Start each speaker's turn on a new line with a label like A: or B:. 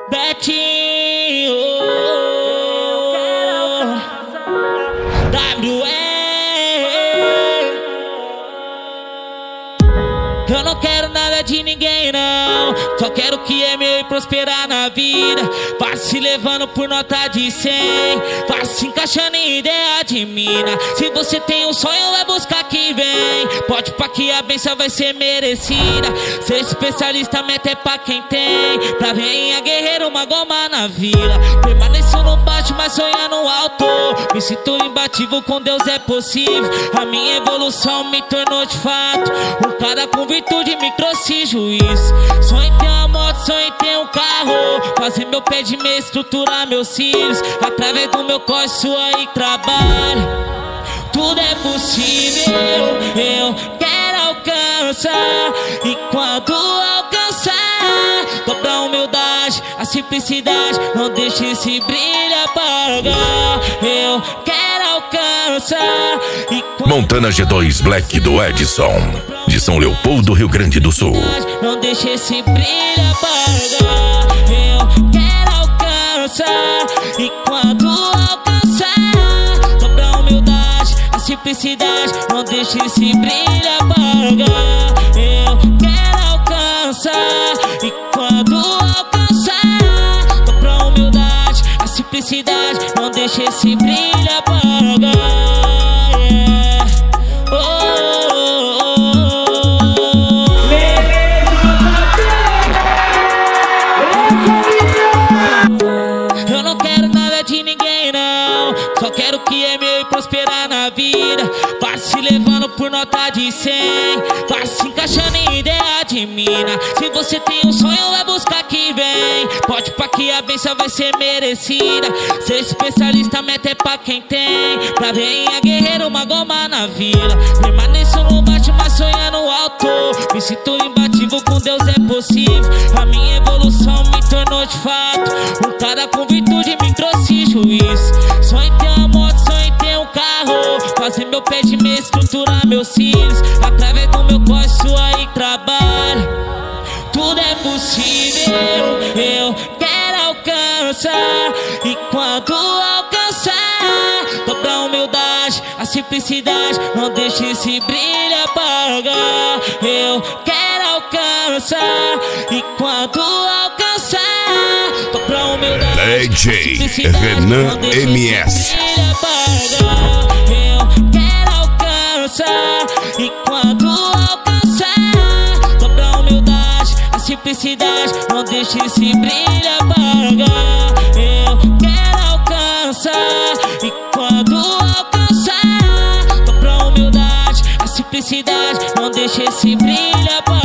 A: Betinho WE. Eu não quero nada de ninguém não, só quero o que é meu e prosperar na vida. Vai se levando por nota de 100, vai se encaixando em ideia de mina. Se você tem um sonho, vai buscar que vem. Pode pá que a benção vai ser merecida. Ser especialista, meta é pra quem tem. Pra venha guerreiro, uma goma na vila. Permaneço no baixo, mas sonhando alto. Me sinto imbatível, com Deus é possível. A minha evolução me tornou de fato um cara com virtude, me trouxe juízo. Sonho em ter uma moto, sonho em ter um carro. Fazer meu pé de meia, estruturar meus cílios. Através do meu corre, sua e trabalho. Tudo é possível, eu quero alcançar. E quando alcançar, dobra a humildade, a simplicidade. Não deixe esse brilho apagar. Eu quero alcançar.
B: Montana G2 Black do Edson, de São Leopoldo, Rio Grande do Sul.
A: Não deixe esse brilho apagar. Eu quero alcançar. E quando alcançar, dobra a humildade, a simplicidade. Não deixe esse brilho apagar. Eu quero alcançar. E quando alcançar, dobra a humildade, a simplicidade. Não deixe esse brilho apagar. Só quero o que é meu e prosperar na vida. Vai se levando por nota de 100, vai se encaixando em ideia de mina. Se você tem um sonho, vai buscar que vem. Pode pá que a benção vai ser merecida. Ser especialista, meta é pra quem tem. Pra venha guerreiro, uma goma na vila. Permaneço no baixo, mas sonhando alto. Me sinto imbatível, com Deus é possível. A minha evolução me tornou de fato um cara com virtude, me trouxe juízo. Sonho em ter uma moto, sonho em ter um carro. Fazer meu pé de meia, estruturar meus cílios. Através do meu corre, sua e trabalho. Tudo é possível, eu quero alcançar. E quando alcançar, dobra a humildade, a simplicidade. Não deixe esse brilho apagar. Eu quero alcançar. E quando alcançar, dobra a humildade,
B: DJ Renan MS.
A: Eu quero alcançar. E quando alcançar, dobra a humildade, a simplicidade. Não deixe esse brilho apagar. Eu quero alcançar. E quando alcançar, dobra a humildade, a simplicidade. Não deixe esse brilho apagar.